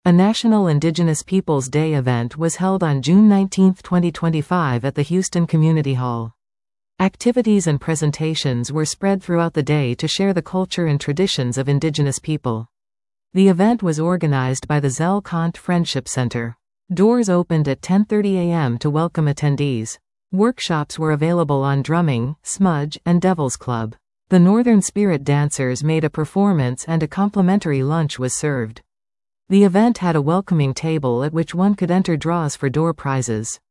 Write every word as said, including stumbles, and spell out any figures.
A National Indigenous Peoples Day event was held on June nineteenth twenty twenty-five at the Houston Community Hall. Activities and presentations were spread throughout the day to share the culture and traditions of Indigenous people. The event was organized by the Zell Kant Friendship Center. Doors opened at ten thirty a m to welcome attendees. Workshops were available on drumming, smudge, and Devil's Club. The Northern Spirit dancers made a performance and a complimentary lunch was served. The event had a welcoming table at which one could enter draws for door prizes.